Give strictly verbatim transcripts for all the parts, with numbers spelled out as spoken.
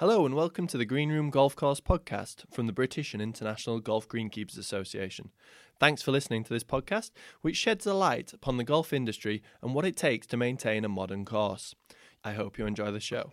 Hello and welcome to the Green Room Golf Course podcast from the British and International Golf Greenkeepers Association. Thanks for listening to this podcast, which sheds a light upon the golf industry and what it takes to maintain a modern course. I hope you enjoy the show.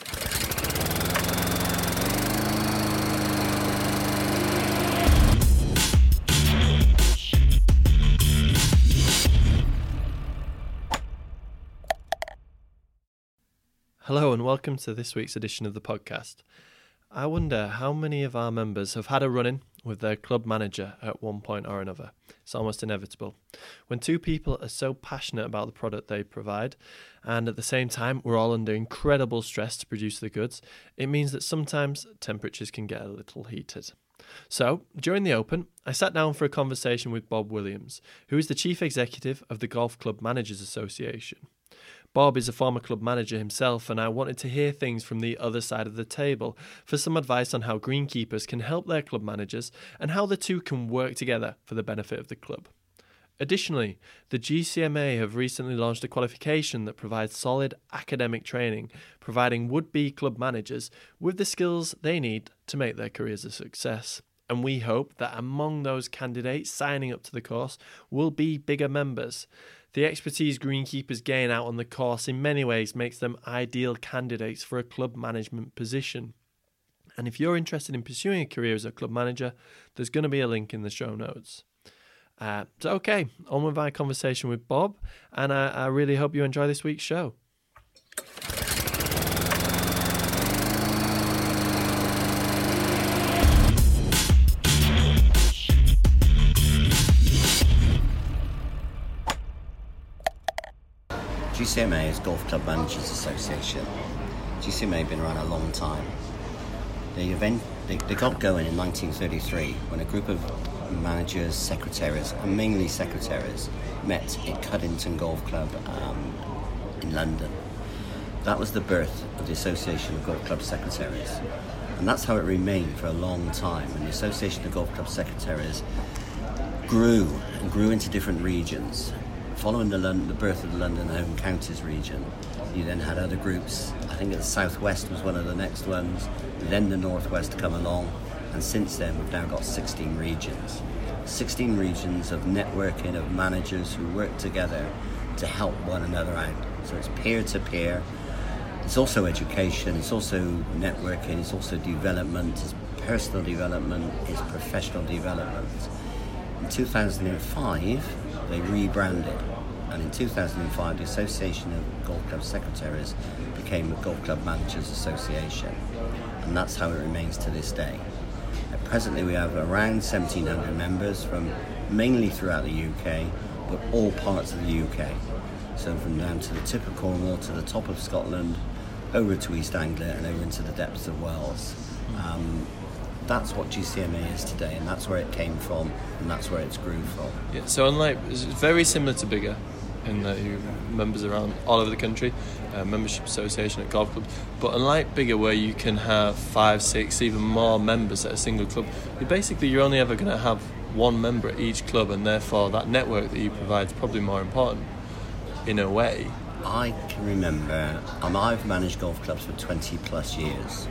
Hello and welcome to this week's edition of the podcast. I wonder how many of our members have had a run-in with their club manager at one point or another. It's almost inevitable. When two people are so passionate about the product they provide, and at the same time we're all under incredible stress to produce the goods, it means that sometimes temperatures can get a little heated. So, during the Open, I sat down for a conversation with Bob Williams, who is the Chief Executive of the Golf Club Managers Association. Bob is a former club manager himself, and I wanted to hear things from the other side of the table for some advice on how greenkeepers can help their club managers and how the two can work together for the benefit of the club. Additionally, the G C M A have recently launched a qualification that provides solid academic training, providing would-be club managers with the skills they need to make their careers a success. And we hope that among those candidates signing up to the course will be bigger members. The expertise greenkeepers gain out on the course in many ways makes them ideal candidates for a club management position. And if you're interested in pursuing a career as a club manager, there's going to be a link in the show notes. Uh, so okay, on with my conversation with Bob, and I, I really hope you enjoy this week's show. G C M A is Golf Club Managers Association. G C M A have been around a long time. They, event, they, they got going in nineteen thirty-three when a group of managers, secretaries, and mainly secretaries, met at Cuddington Golf Club um, in London. That was the birth of the Association of Golf Club Secretaries. And that's how it remained for a long time. And the Association of Golf Club Secretaries grew and grew into different regions. Following the, London, the birth of the London Home Counties region, you then had other groups. I think the Southwest was one of the next ones, then the Northwest come along, and since then we've now got sixteen regions. sixteen regions of networking, of managers who work together to help one another out. So it's peer-to-peer, it's also education, it's also networking, it's also development, it's personal development, it's professional development. In two thousand five, they rebranded, and in two thousand five the Association of Golf Club Secretaries became the Golf Club Managers Association, and that's how it remains to this day. At presently we have around seventeen hundred members from mainly throughout the U K, but all parts of the U K. So from down to the tip of Cornwall to the top of Scotland, over to East Anglia and over into the depths of Wales. Um, That's what G C M A is today, and that's where it came from, and that's where it's grew from. Yeah, so unlike, it's very similar to Bigger in that you have members around all over the country, uh, membership association at golf clubs, but unlike Bigger where you can have five, six, even more members at a single club, you basically you're only ever going to have one member at each club, and therefore that network that you provide is probably more important in a way. I can remember, um, I've managed golf clubs for twenty plus years,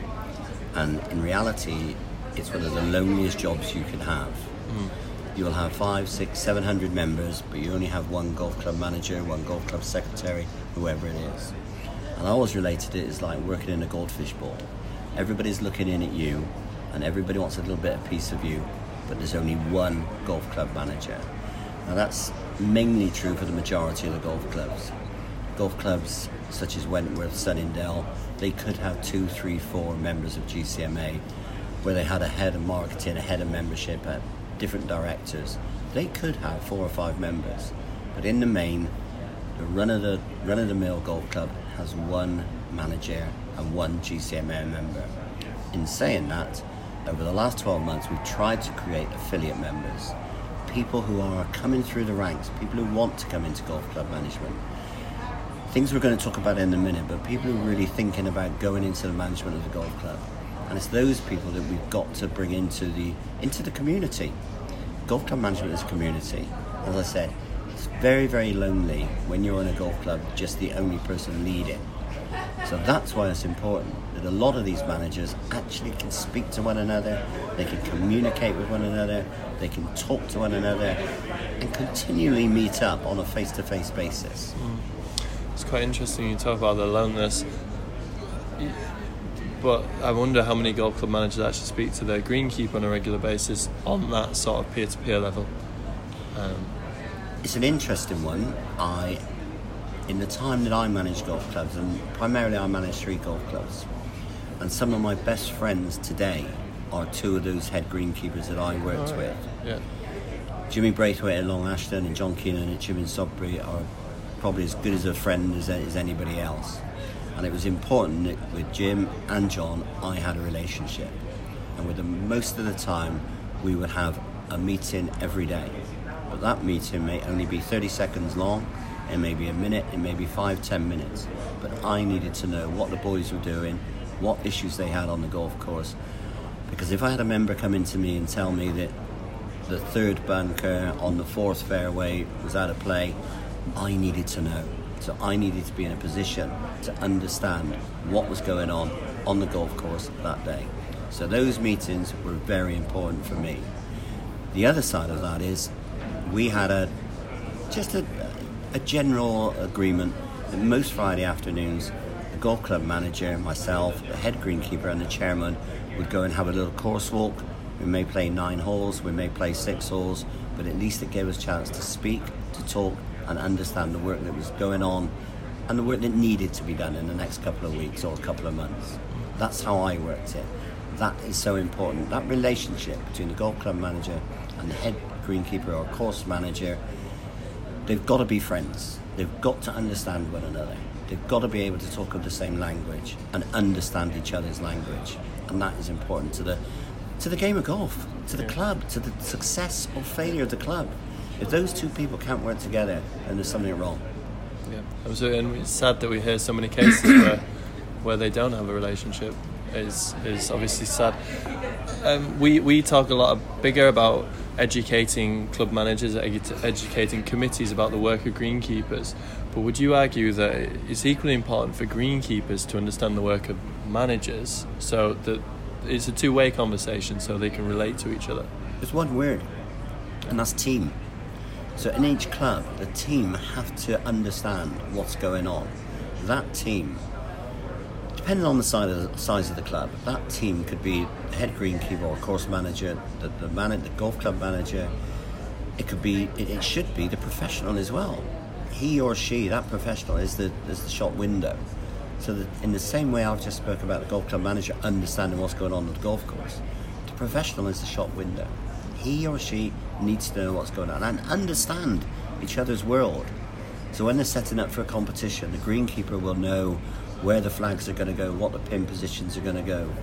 and in reality it's one of the loneliest jobs you can have. Mm. You'll have five, six, seven hundred members, but you only have one golf club manager, one golf club secretary, whoever it is. And I always related it as like working in a goldfish bowl. Everybody's looking in at you, and everybody wants a little bit of piece of you, but there's only one golf club manager. Now that's mainly true for the majority of the golf clubs. Golf clubs such as Wentworth, Sunningdale, they could have two, three, four members of G C M A, where they had a head of marketing, a head of membership, uh, different directors. They could have four or five members, but in the main, the run of the run of the mill golf club has one manager and one G C M A member. In saying that, over the last twelve months, we've tried to create affiliate members, people who are coming through the ranks, people who want to come into golf club management. Things we're going to talk about in a minute, but people who are really thinking about going into the management of the golf club. And it's those people that we've got to bring into the into the community. Golf club management is a community. As I said, it's very, very lonely when you're in a golf club, just the only person leading. So that's why it's important. that a lot of these managers actually can speak to one another, they can communicate with one another, they can talk to one another, and continually meet up on a face-to-face basis. Mm. It's quite interesting you talk about the loneliness, but I wonder how many golf club managers actually speak to their greenkeeper on a regular basis on that sort of peer-to-peer level. Um, it's an interesting one. I, in the time that I managed golf clubs, and primarily I managed three golf clubs, and some of my best friends today are two of those head greenkeepers that I worked oh, with. Yeah. Jimmy Braithwaite at Long Ashton and John Keenan at Chim in Sudbury are probably as good as a friend as, as anybody else. And it was important that with Jim and John, I had a relationship. And with them, most of the time, we would have a meeting every day. But that meeting may only be thirty seconds long, it may be a minute, it may be five, ten minutes. But I needed to know what the boys were doing, what issues they had on the golf course. Because if I had a member come into me and tell me that the third bunker on the fourth fairway was out of play, I needed to know. So I needed to be in a position to understand what was going on on the golf course that day. So those meetings were very important for me. The other side of that is we had a just a, a general agreement that most Friday afternoons the golf club manager, myself, the head greenkeeper and the chairman would go and have a little course walk. We may play nine holes, we may play six holes, but at least it gave us a chance to speak, to talk and understand the work that was going on and the work that needed to be done in the next couple of weeks or a couple of months. That's how I worked it. That is so important. That relationship between the golf club manager and the head greenkeeper or course manager, they've got to be friends. They've got to understand one another. They've got to be able to talk of the same language and understand each other's language. And that is important to the to the game of golf, to the yeah. club, to the success or failure of the club. If those two people can't work together, then there's something wrong. Yeah, absolutely. And it's sad that we hear so many cases where where they don't have a relationship. Is is obviously sad. Um, we we talk a lot bigger about educating club managers, edu- educating committees about the work of greenkeepers. But would you argue that it's equally important for greenkeepers to understand the work of managers, so that it's a two-way conversation, so they can relate to each other? There's one word, and that's team. So in each club, the team have to understand what's going on. That team, depending on the size of the, size of the club, that team could be the head greenkeeper or course manager, the the, man, the golf club manager. It could be, it, it should be the professional as well. He or she, that professional, is the is the shop window. So that in the same way I've just spoke about the golf club manager understanding what's going on at the golf course, the professional is the shop window. He or she needs to know what's going on and understand each other's world. So when they're setting up for a competition, the greenkeeper will know where the flags are going to go, what the pin positions are going to go.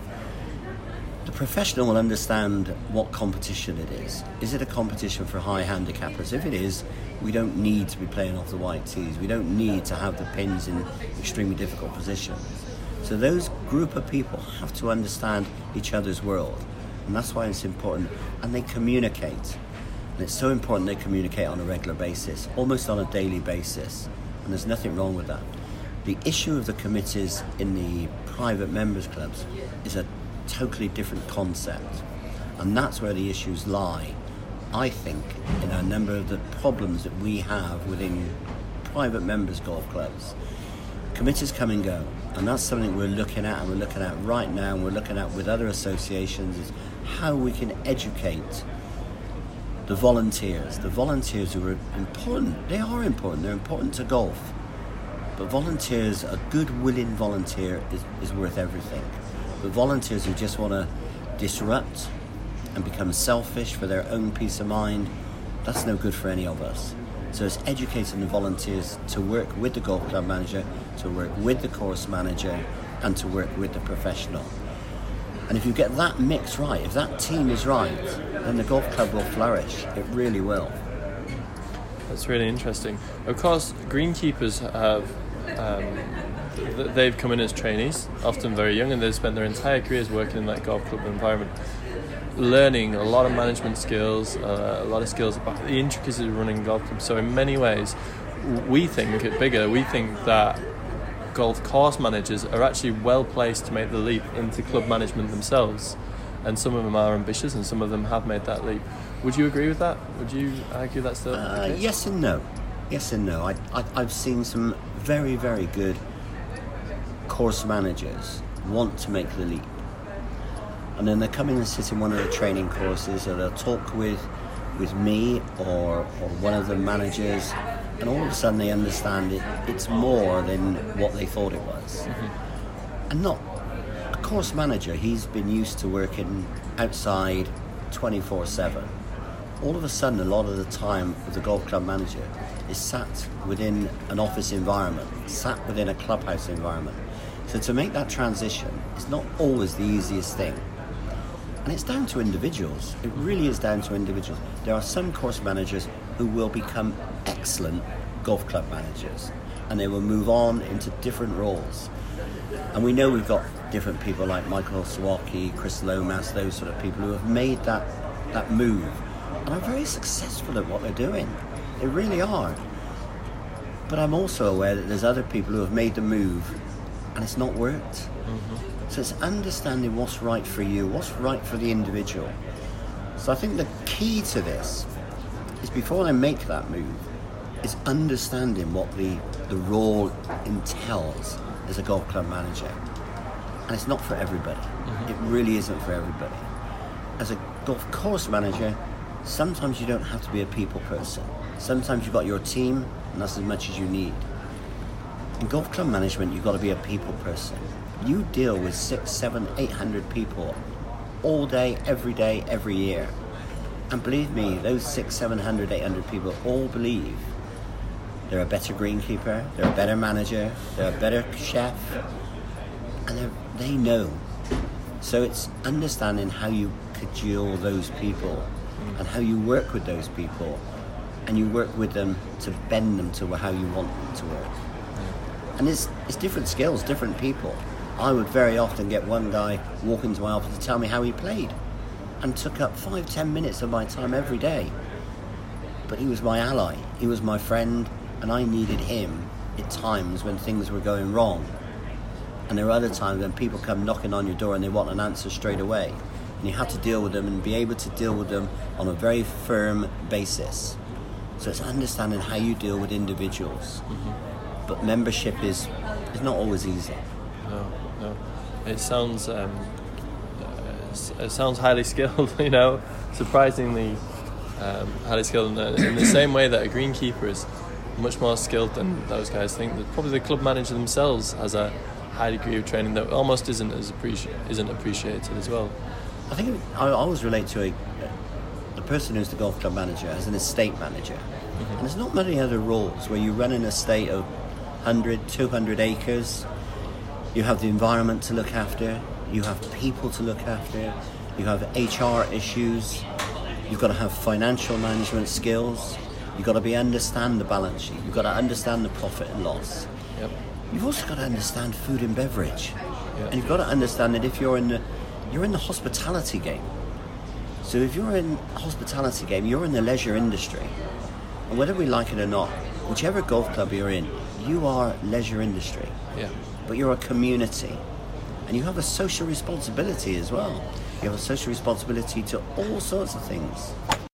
The professional will understand what competition it is. Is it a competition for high handicappers? If it is, we don't need to be playing off the white tees. We don't need to have the pins in extremely difficult positions. So those group of people have to understand each other's world. And that's why it's important. And they communicate. And it's so important they communicate on a regular basis, almost on a daily basis. And there's nothing wrong with that. The issue of the committees in the private members clubs is a totally different concept. And that's where the issues lie, I think, in a number of the problems that we have within private members golf clubs. Committees come and go. And that's something we're looking at, and we're looking at right now, and we're looking at with other associations, is how we can educate the volunteers. The volunteers who are important. They are important. They're important to golf. But volunteers, a good, willing volunteer is, is worth everything. But volunteers who just want to disrupt and become selfish for their own peace of mind, that's no good for any of us. So it's educating the volunteers to work with the golf club manager, to work with the course manager, and to work with the professional. And if you get that mix right, if that team is right, then the golf club will flourish. It really will. That's really interesting. Of course, greenkeepers have um, th- they've come in as trainees, often very young, and they've spent their entire careers working in that golf club environment, learning a lot of management skills, uh, a lot of skills about the intricacies of running golf clubs. So in many ways, we think at Biggar, we think that golf course managers are actually well placed to make the leap into club management themselves. And some of them are ambitious and some of them have made that leap. Would you agree with that? Would you argue that's the, uh, the case? Yes and no. Yes and no. I, I, I've seen some very, very good course managers want to make the leap. And then they come in and sit in one of the training courses, or they'll talk with with me or, or one of the managers, and all of a sudden they understand it. It's more than what they thought it was. Mm-hmm. And not a course manager, he's been used to working outside twenty-four seven. All of a sudden, a lot of the time with the golf club manager is sat within an office environment, sat within a clubhouse environment. So to make that transition is not always the easiest thing. And it's down to individuals. It really is down to individuals. There are some course managers who will become excellent golf club managers, and they will move on into different roles. And we know we've got different people like Michael Sawaki, Chris Lomas, those sort of people who have made that, that move and are very successful at what they're doing. They really are. But I'm also aware that there's other people who have made the move and it's not worked. Mm-hmm. So it's understanding what's right for you, what's right for the individual. So I think the key to this is, before I make that move, is understanding what the, the role entails as a golf club manager. And it's not for everybody. Mm-hmm. It really isn't for everybody. As a golf course manager, sometimes you don't have to be a people person. Sometimes you've got your team, and that's as much as you need. In golf club management, you've got to be a people person. You deal with six, seven, eight hundred people all day, every day, every year. And believe me, those six, seven hundred, eight hundred people all believe they're a better greenkeeper, they're a better manager, they're a better chef, and they know. So it's understanding how you cajole those people and how you work with those people, and you work with them to bend them to how you want them to work. And it's, it's different skills, different people. I would very often get one guy walk into my office to tell me how he played, and took up five, ten minutes of my time every day. But he was my ally, he was my friend, and I needed him at times when things were going wrong. And there are other times when people come knocking on your door and they want an answer straight away. And you have to deal with them and be able to deal with them on a very firm basis. So it's understanding how you deal with individuals. Mm-hmm. But membership is, is not always easy. No, no. It sounds um, uh, it sounds highly skilled, you know, surprisingly um, highly skilled. In, in the same way that a greenkeeper is much more skilled than those guys think, that probably the club manager themselves has a high degree of training that almost isn't as appreci- isn't appreciated as well. I think I always relate to a the person who's the golf club manager as an estate manager. Mm-hmm. And there's not many other roles where you run an estate of one hundred, two hundred acres. You have the environment to look after, you have people to look after, you have H R issues, you've got to have financial management skills, you've got to be understand the balance sheet, you've got to understand the profit and loss. Yep. You've also got to understand food and beverage. Yep. And you've got to understand that if you're in the you're in the hospitality game. So if you're in a hospitality game, you're in the leisure industry. And whether we like it or not, whichever golf club you're in, you are leisure industry. Yeah. But you're a community. And you have a social responsibility as well. You have a social responsibility to all sorts of things.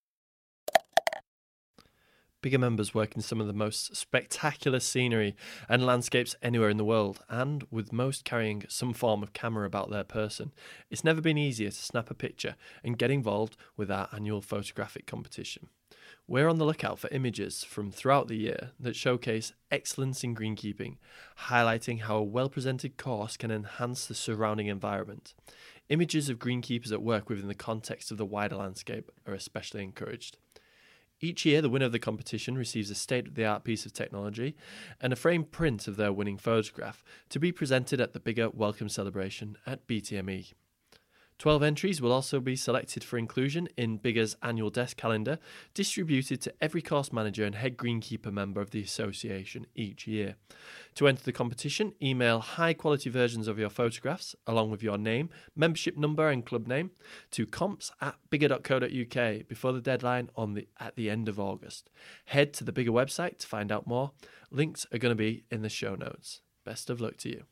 Bigger members work in some of the most spectacular scenery and landscapes anywhere in the world, and with most carrying some form of camera about their person, it's never been easier to snap a picture and get involved with our annual photographic competition. We're on the lookout for images from throughout the year that showcase excellence in greenkeeping, highlighting how a well-presented course can enhance the surrounding environment. Images of greenkeepers at work within the context of the wider landscape are especially encouraged. Each year, the winner of the competition receives a state-of-the-art piece of technology and a framed print of their winning photograph to be presented at the Bigger Welcome Celebration at B T M E. Twelve entries will also be selected for inclusion in Bigger's annual desk calendar, distributed to every course manager and head greenkeeper member of the association each year. To enter the competition, email high-quality versions of your photographs, along with your name, membership number and club name, to comps at bigger dot co dot uk before the deadline on the at the end of August. Head to the Bigger website to find out more. Links are going to be in the show notes. Best of luck to you.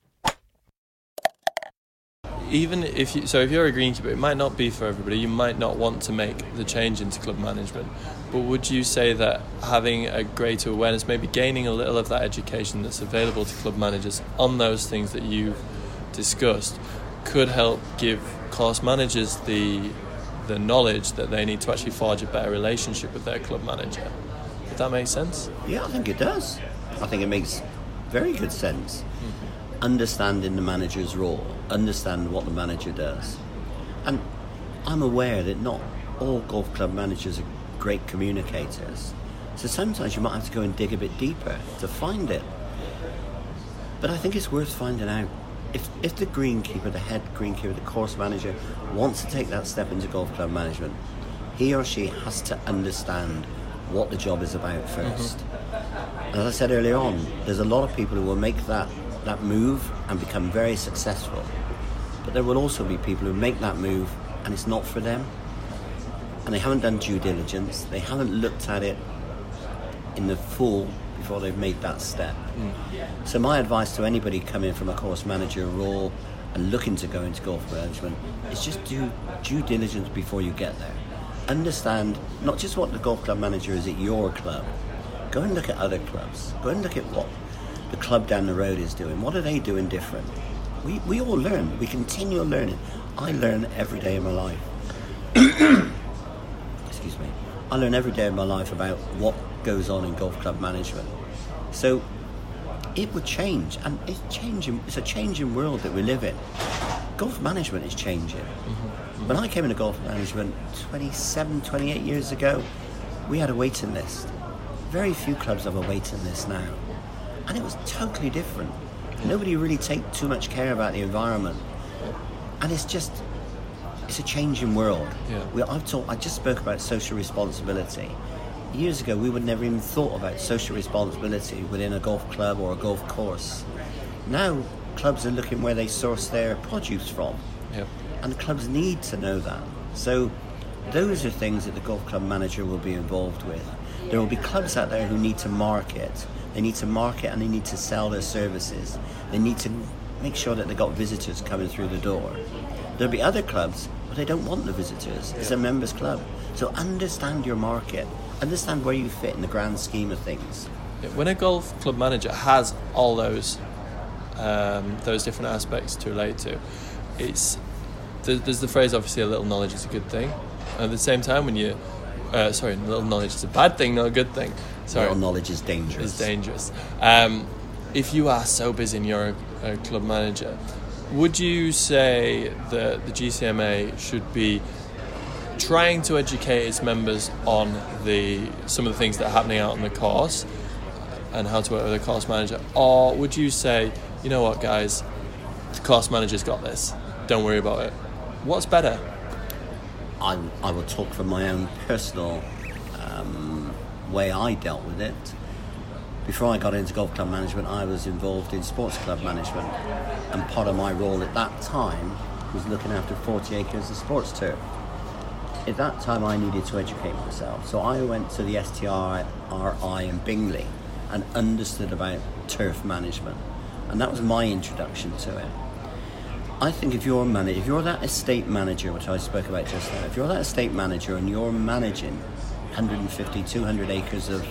Even if you, so if you're a greenkeeper, it might not be for everybody. You might not want to make the change into club management. But would you say that having a greater awareness, maybe gaining a little of that education that's available to club managers on those things that you've discussed, could help give course managers the the knowledge that they need to actually forge a better relationship with their club manager? Does that make sense? Yeah, I think it does. I think it makes very good sense. Understanding the manager's role, understand what the manager does. And I'm aware that not all golf club managers are great communicators. So sometimes you might have to go and dig a bit deeper to find it. But I think it's worth finding out. If if the greenkeeper, the head greenkeeper, the course manager wants to take that step into golf club management, he or she has to understand what the job is about first. Mm-hmm. As I said earlier on, there's a lot of people who will make that that move and become very successful, but there will also be people who make that move and it's not for them, and they haven't done due diligence, they haven't looked at it in the full before they've made that step. Mm. So my advice to anybody coming from a course manager role and looking to go into golf management is just do due diligence before you get there. Understand not just what the golf club manager is at your club, go and look at other clubs, go and look at what the club down the road is doing. What are they doing different? We we all learn. We continue learning. I learn every day of my life. Excuse me. I learn every day of my life about what goes on in golf club management. So it would change, and it's changing. It's a changing world that we live in. Golf management is changing. Mm-hmm. Mm-hmm. When I came into golf management twenty-seven, twenty-eight years ago, we had a waiting list. Very few clubs have a waiting list now. And it was totally different. Nobody really take too much care about the environment. And it's just, it's a changing world. Yeah. We, I've talked, I just spoke about social responsibility. Years ago, we would never even thought about social responsibility within a golf club or a golf course. Now, clubs are looking where they source their produce from. Yeah. And clubs need to know that. So those are things that the golf club manager will be involved with. There will be clubs out there who need to market. They need to market and they need to sell their services. They need to make sure that they've got visitors coming through the door. There'll be other clubs, but they don't want the visitors. It's a members club. So understand your market. Understand where you fit in the grand scheme of things. When a golf club manager has all those um, those different aspects to relate to, it's there's the phrase, obviously, a little knowledge is a good thing. And at the same time, when you Uh, sorry, little knowledge is a bad thing, not a good thing. Sorry. Little knowledge is dangerous. Is dangerous. Um, if you are so busy and you're a, a club manager, would you say that the G C M A should be trying to educate its members on the some of the things that are happening out on the course and how to work with a course manager, or would you say, you know what, guys, the course manager's got this, don't worry about it? What's better? I, I will talk from my own personal um, way I dealt with it. Before I got into golf club management, I was involved in sports club management, and part of my role at that time was looking after forty acres of sports turf. At that time, I needed to educate myself, so I went to the S T R I in Bingley and understood about turf management, and that was my introduction to it. I think if you're a manager, if you're that estate manager, which I spoke about just now, if you're that estate manager and you're managing one hundred fifty, two hundred acres of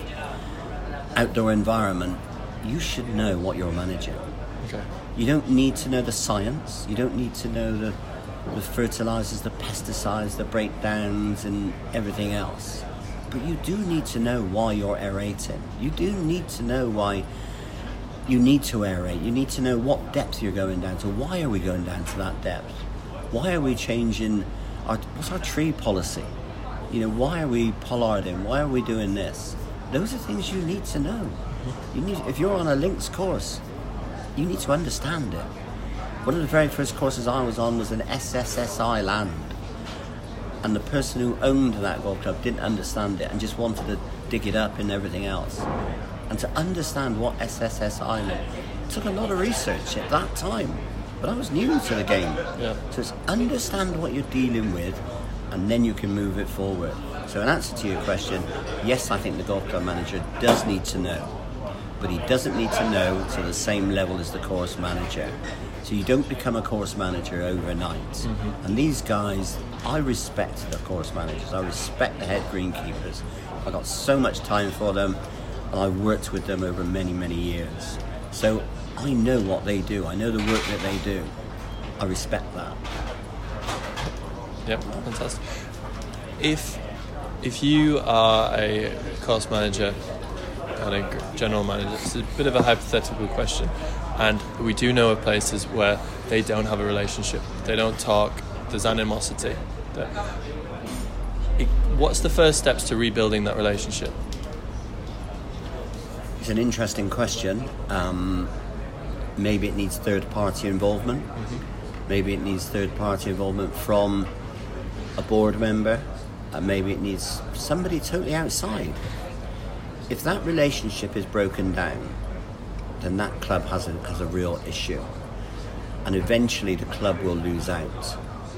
outdoor environment, you should know what you're managing. Okay. You don't need to know the science. You don't need to know the, the fertilizers, the pesticides, the breakdowns and everything else. But you do need to know why you're aerating. You do need to know why you need to aerate. You need to know what depth you're going down to. Why are we going down to that depth? Why are we changing our, what's our tree policy? You know, why are we pollarding? Why are we doing this? Those are things you need to know. You need, if you're on a links course, you need to understand it. One of the very first courses I was on was an S S S I land. And the person who owned that golf club didn't understand it and just wanted to dig it up and everything else. And to understand what S S S I meant took a lot of research at that time. But I was new to the game. Yeah. So it's understand what you're dealing with, and then you can move it forward. So in answer to your question, yes, I think the golf club manager does need to know. but he doesn't need to know to the same level as the course manager. So you don't become a course manager overnight. Mm-hmm. And these guys, I respect the course managers. I respect the head greenkeepers. I got so much time for them, and I've worked with them over many, many years. So I know what they do. I know the work that they do. I respect that. Yep, fantastic. If if you are a course manager and a general manager, it's a bit of a hypothetical question, and we do know of places where they don't have a relationship, they don't talk, there's animosity. It, what's the first steps to rebuilding that relationship? It's an interesting question. Um, maybe it needs third-party involvement. Mm-hmm. Maybe it needs third-party involvement from a board member. Uh, maybe it needs somebody totally outside. If that relationship is broken down, then that club has a, has a real issue. And eventually the club will lose out.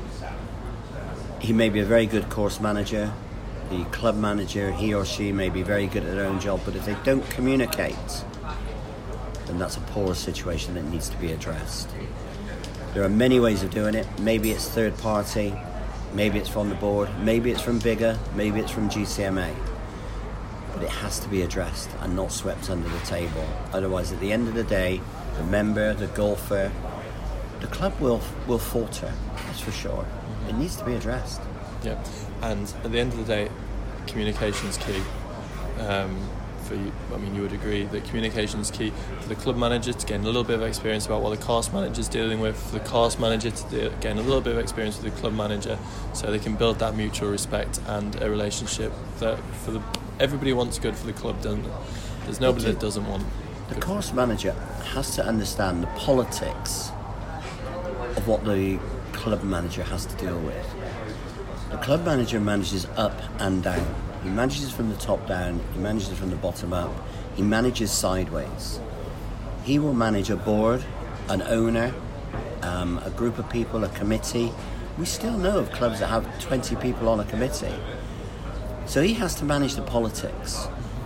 He may be a very good course manager. The club manager, he or she may be very good at their own job, but if they don't communicate, then that's a poor situation that needs to be addressed. There are many ways of doing it. Maybe it's third party, maybe it's from the board, maybe it's from bigger, maybe it's from G C M A. But it has to be addressed and not swept under the table. Otherwise, at the end of the day, the member, the golfer, the club will will falter, that's for sure. It needs to be addressed. Yeah, and at the end of the day, communication is key. Um, for you, I mean, you would agree that communication is key for the club manager to gain a little bit of experience about what the course manager is dealing with, for the course manager to do, gain a little bit of experience with the club manager, so they can build that mutual respect and a relationship that for the everybody wants good for the club, doesn't it? There's nobody that doesn't want. The course manager has to understand the politics of what the club manager has to deal with. The club manager manages up and down. He manages from the top down, he manages from the bottom up, he manages sideways. He will manage a board, an owner, um, a group of people, a committee. We still know of clubs that have twenty people on a committee. So he has to manage the politics.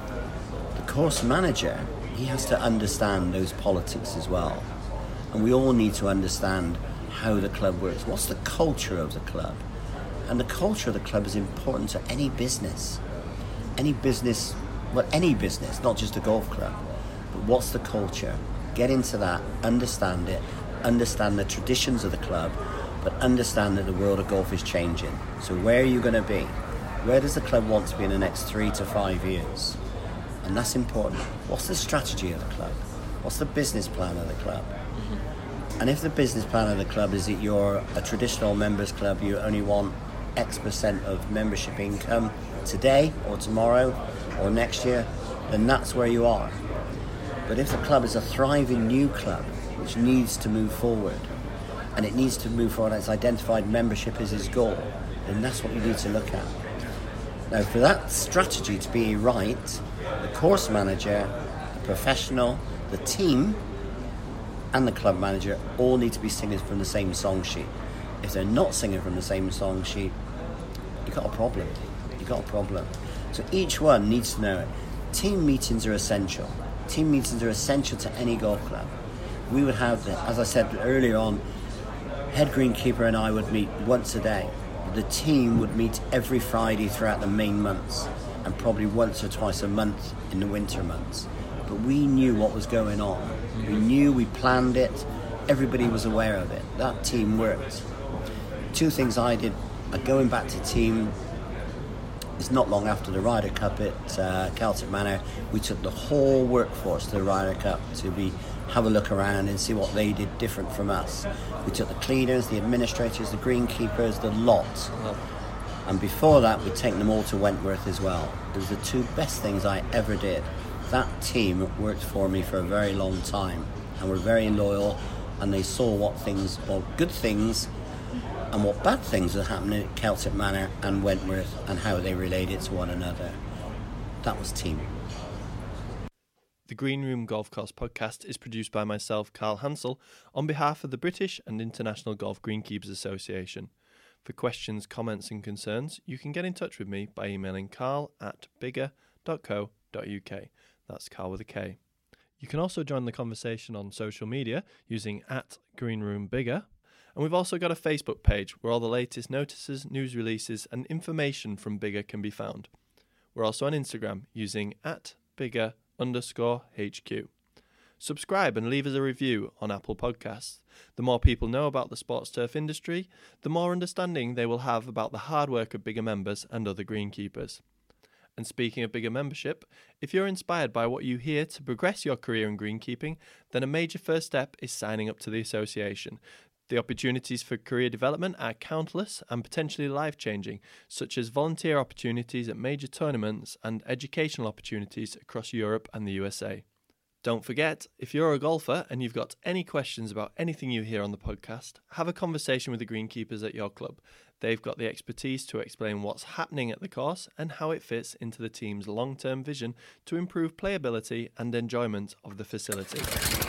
The course manager, he has to understand those politics as well. And we all need to understand how the club works. What's the culture of the club? And the culture of the club is important to any business. Any business, well, any business, not just a golf club. But what's the culture? Get into that, understand it, understand the traditions of the club, but understand that the world of golf is changing. So where are you going to be? Where does the club want to be in the next three to five years? And that's important. What's the strategy of the club? What's the business plan of the club? Mm-hmm. And if the business plan of the club is that you're a traditional members club, you only want X percent of membership income today or tomorrow or next year, then that's where you are. But if the club is a thriving new club which needs to move forward, and it needs to move forward, it's identified membership as its goal, then that's what you need to look at. Now, for that strategy to be right, the course manager, the professional, the team, and the club manager all need to be singing from the same song sheet. If they're not singing from the same song sheet, you've got a problem. You've got a problem. So each one needs to know it. Team meetings are essential. Team meetings are essential to any golf club. We would have, the, as I said earlier on, head greenkeeper and I would meet once a day. The team would meet every Friday throughout the main months, and probably once or twice a month in the winter months. But we knew what was going on. We knew, we planned it, everybody was aware of it. That team worked. Two things I did, uh, going back to team, it's not long after the Ryder Cup at uh, Celtic Manor, we took the whole workforce to the Ryder Cup to be have a look around and see what they did different from us. We took the cleaners, the administrators, the greenkeepers, the lot. And before that, we'd taken them all to Wentworth as well. It was the two best things I ever did. That team worked for me for a very long time and were very loyal, and they saw what things, or good things, and what bad things were happening at Celtic Manor and Wentworth and how they related to one another. That was team. The Green Room Golf Course podcast is produced by myself, Carl Hansel, on behalf of the British and International Golf Greenkeepers Association. For questions, comments and concerns, you can get in touch with me by emailing carl at bigger dot co dot uk. That's Carl with a K. You can also join the conversation on social media using at GreenRoomBigger. And we've also got a Facebook page where all the latest notices, news releases and information from Bigger can be found. We're also on Instagram using at Bigger underscore HQ. Subscribe and leave us a review on Apple Podcasts. The more people know about the sports turf industry, the more understanding they will have about the hard work of Bigger members and other greenkeepers. And speaking of Bigger membership, if you're inspired by what you hear to progress your career in greenkeeping, then a major first step is signing up to the association. The opportunities for career development are countless and potentially life-changing, such as volunteer opportunities at major tournaments and educational opportunities across Europe and the U S A. Don't forget, if you're a golfer and you've got any questions about anything you hear on the podcast, have a conversation with the greenkeepers at your club. They've got the expertise to explain what's happening at the course and how it fits into the team's long-term vision to improve playability and enjoyment of the facility.